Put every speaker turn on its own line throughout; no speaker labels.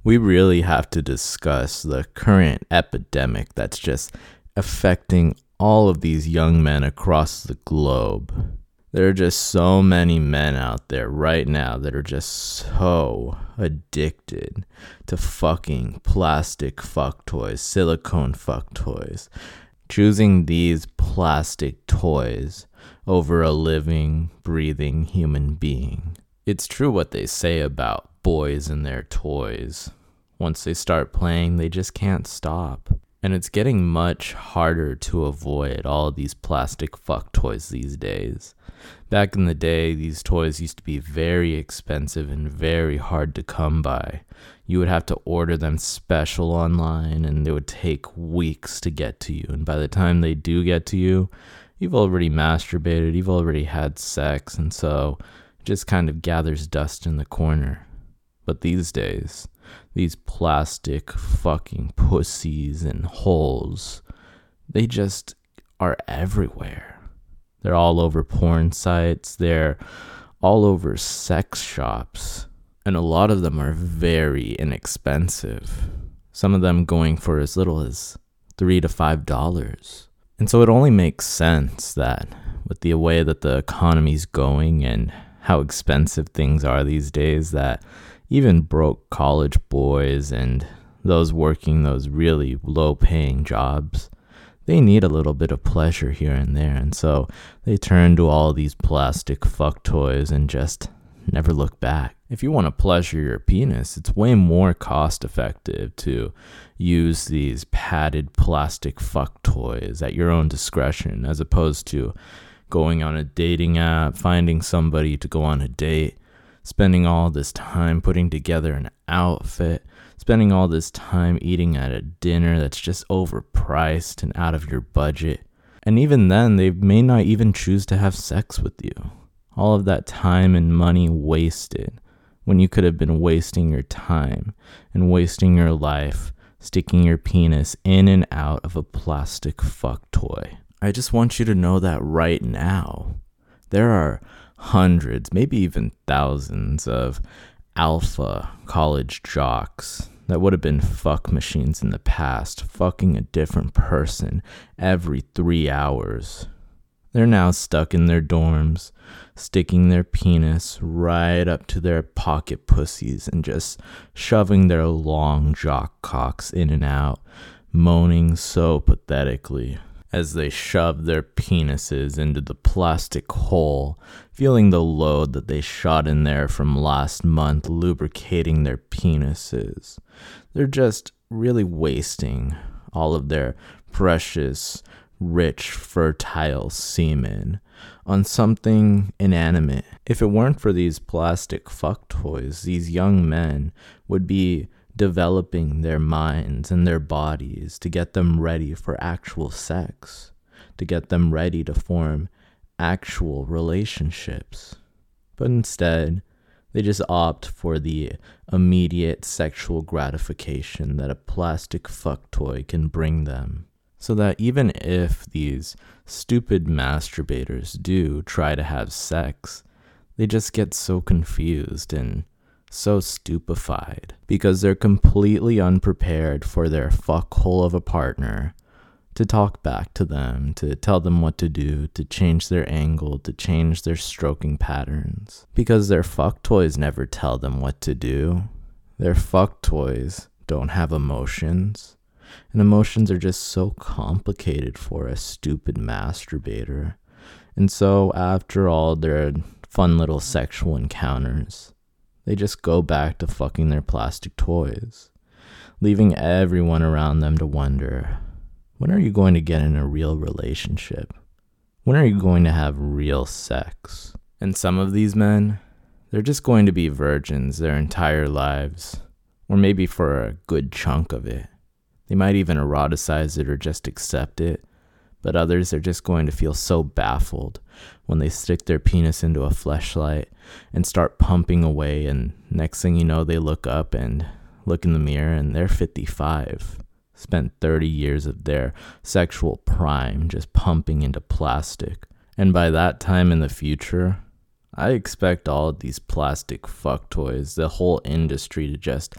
we really have to discuss the current epidemic that's just affecting all of these young men across the globe. There are just so many men out there right now that are just so addicted to fucking plastic fuck toys, silicone fuck toys, choosing these plastic toys over a living, breathing human being. It's true what they say about boys and their toys. Once they start playing, they just can't stop. And it's getting much harder to avoid all of these plastic fuck toys these days. Back in the day, these toys used to be very expensive and very hard to come by. You would have to order them special online, and they would take weeks to get to you. And by the time they do get to you, you've already masturbated, you've already had sex, and so it just kind of gathers dust in the corner. But these days, these plastic fucking pussies and holes, they just are everywhere. They're all over porn sites, they're all over sex shops, and a lot of them are very inexpensive. Some of them going for as little as $3 to $5. And so it only makes sense that with the way that the economy's going and how expensive things are these days, that even broke college boys and those working those really low-paying jobs, they need a little bit of pleasure here and there. And so they turn to all these plastic fuck toys and just never look back. If you want to pleasure your penis, it's way more cost-effective to use these padded plastic fuck toys at your own discretion, as opposed to going on a dating app, finding somebody to go on a date, spending all this time putting together an outfit, spending all this time eating at a dinner that's just overpriced and out of your budget. And even then, they may not even choose to have sex with you. All of that time and money wasted when you could have been wasting your time and wasting your life sticking your penis in and out of a plastic fuck toy. I just want you to know that right now, there are hundreds, maybe even thousands of alpha college jocks that would have been fuck machines in the past, fucking a different person every 3 hours. They're now stuck in their dorms, sticking their penis right up to their pocket pussies and just shoving their long jock cocks in and out, moaning so pathetically as they shove their penises into the plastic hole, feeling the load that they shot in there from last month lubricating their penises. They're just really wasting all of their precious, rich, fertile semen on something inanimate. If it weren't for these plastic fuck toys, these young men would be developing their minds and their bodies to get them ready for actual sex, to get them ready to form actual relationships. But instead, they just opt for the immediate sexual gratification that a plastic fuck toy can bring them. So that even if these stupid masturbators do try to have sex, they just get so confused and so stupefied because they're completely unprepared for their fuckhole of a partner to talk back to them, to tell them what to do, to change their angle, to change their stroking patterns. Because their fuck toys never tell them what to do. Their fuck toys don't have emotions. And emotions are just so complicated for a stupid masturbator. And so after all their fun little sexual encounters, they just go back to fucking their plastic toys, leaving everyone around them to wonder, when are you going to get in a real relationship? When are you going to have real sex? And some of these men, they're just going to be virgins their entire lives, or maybe for a good chunk of it. They might even eroticize it or just accept it, but others are just going to feel so baffled when they stick their penis into a fleshlight and start pumping away, and next thing you know, they look up and look in the mirror and they're 55, spent 30 years of their sexual prime just pumping into plastic. And by that time in the future, I expect all of these plastic fuck toys, the whole industry, to just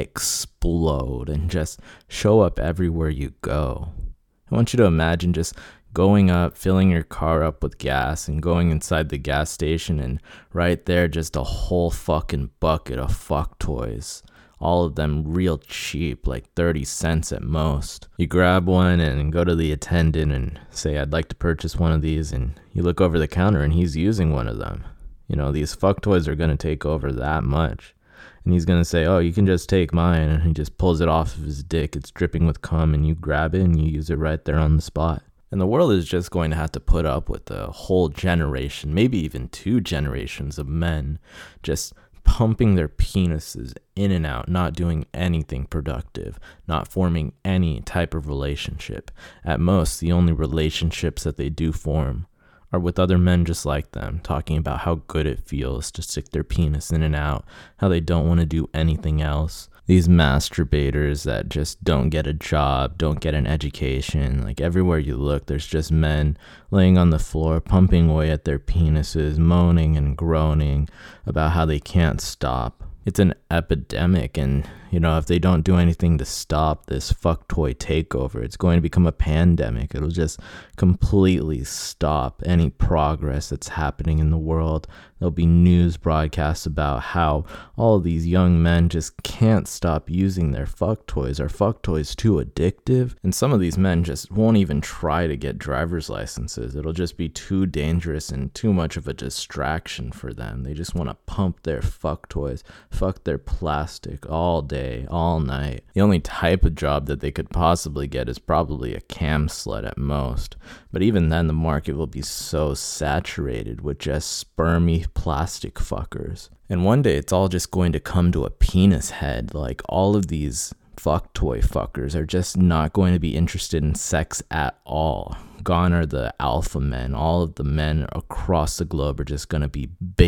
explode and just show up everywhere you go. I want you to imagine just going up, filling your car up with gas and going inside the gas station, and right there just a whole fucking bucket of fuck toys. All of them real cheap, like 30 cents at most. You grab one and go to the attendant and say, I'd like to purchase one of these, and you look over the counter and he's using one of them. You know, these fuck toys are going to take over that much. And he's going to say, oh, you can just take mine. And he just pulls it off of his dick. It's dripping with cum, and you grab it and you use it right there on the spot. And the world is just going to have to put up with a whole generation, maybe even 2 generations of men just pumping their penises in and out, not doing anything productive, not forming any type of relationship. At most, the only relationships that they do form are with other men just like them, talking about how good it feels to stick their penis in and out, how they don't want to do anything else. These masturbators that just don't get a job, don't get an education. Like everywhere you look, there's just men laying on the floor, pumping away at their penises, moaning and groaning about how they can't stop. It's an epidemic, and if they don't do anything to stop this fuck toy takeover, it's going to become a pandemic. It'll just completely stop any progress that's happening in the world. There'll be news broadcasts about how all of these young men just can't stop using their fuck toys. Are fuck toys too addictive? And some of these men just won't even try to get driver's licenses. It'll just be too dangerous and too much of a distraction for them. They just want to pump their fuck toys, fuck their plastic all day, all night. The only type of job that they could possibly get is probably a cam slut at most. But even then, the market will be so saturated with just spermy plastic fuckers. And one day it's all just going to come to a penis head. Like all of these fuck toy fuckers are just not going to be interested in sex at all. Gone are the alpha men. All of the men across the globe are just going to be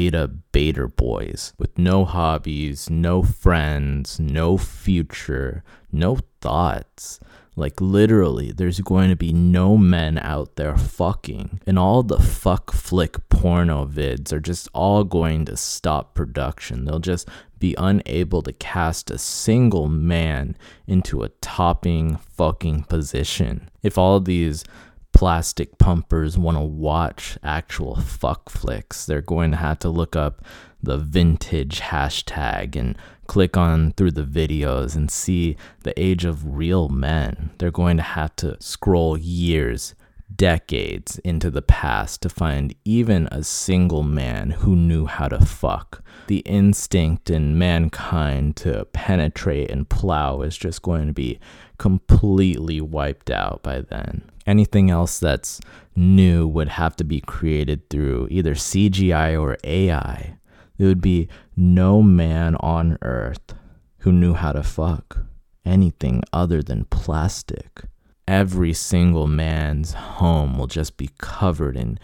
baiter boys with no hobbies, no friends, no future, no thoughts. Like literally, there's going to be no men out there fucking. And all the fuck flick porno vids are just all going to stop production. They'll just be unable to cast a single man into a topping fucking position. If all these plastic pumpers want to watch actual fuck flicks, they're going to have to look up the vintage hashtag and click on through the videos and see the age of real men. They're going to have to scroll years, decades into the past to find even a single man who knew how to fuck. The instinct in mankind to penetrate and plow is just going to be completely wiped out by then. Anything else that's new would have to be created through either CGI or AI. There would be no man on earth who knew how to fuck anything other than plastic. Every single man's home will just be covered in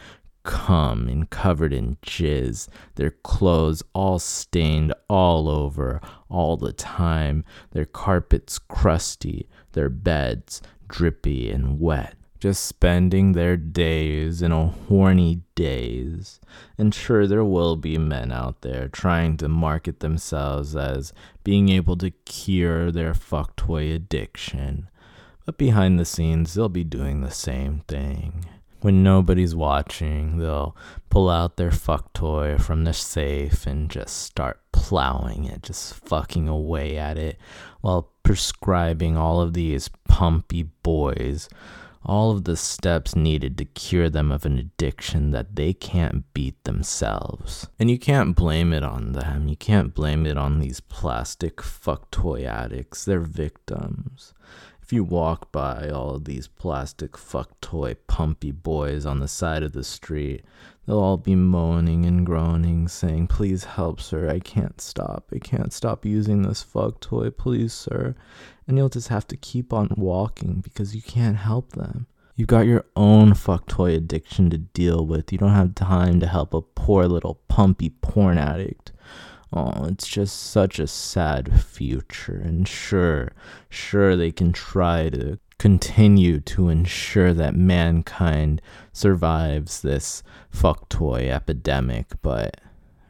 cum and covered in jizz. Their clothes all stained all over all the time. Their carpets crusty. Their beds drippy and wet. Just spending their days in a horny daze. And sure, there will be men out there trying to market themselves as being able to cure their fuck toy addiction. But behind the scenes, they'll be doing the same thing. When nobody's watching, they'll pull out their fuck toy from the safe and just start plowing it, just fucking away at it, while prescribing all of these pumpy boys all of the steps needed to cure them of an addiction that they can't beat themselves. And you can't blame it on them. You can't blame it on these plastic fuck toy addicts. They're victims. If you walk by all of these plastic fuck toy pumpy boys on the side of the street, they'll all be moaning and groaning, saying, "Please help, sir. I can't stop. I can't stop using this fuck toy. Please, sir." And you'll just have to keep on walking because you can't help them. You've got your own fuck toy addiction to deal with. You don't have time to help a poor little pumpy porn addict. Oh, it's just such a sad future. And sure, they can try to continue to ensure that mankind survives this fuck toy epidemic, but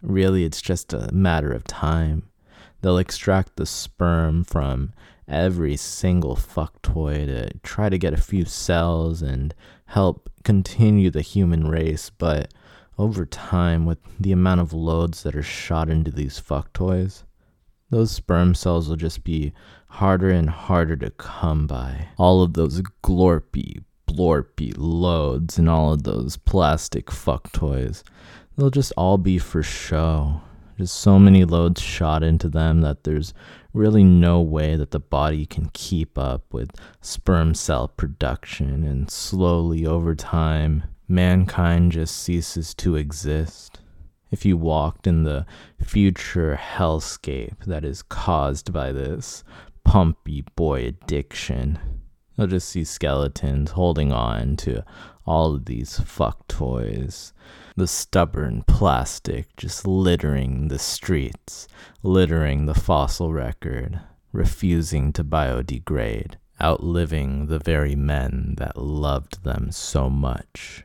really it's just a matter of time. They'll extract the sperm from every single fuck toy to try to get a few cells and help continue the human race, but over time, with the amount of loads that are shot into these fuck toys, those sperm cells will just be harder and harder to come by. All of those glorpy, blorpy loads and all of those plastic fuck toys, they'll just all be for show. Just so many loads shot into them that there's really no way that the body can keep up with sperm cell production, and slowly over time, mankind just ceases to exist. If you walked in the future hellscape that is caused by this pumpy boy addiction, you'll just see skeletons holding on to all of these fuck toys. The stubborn plastic just littering the streets, littering the fossil record, refusing to biodegrade, outliving the very men that loved them so much.